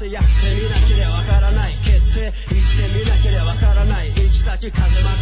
せやってみなければわからない決定言ってみなければわからない行き先風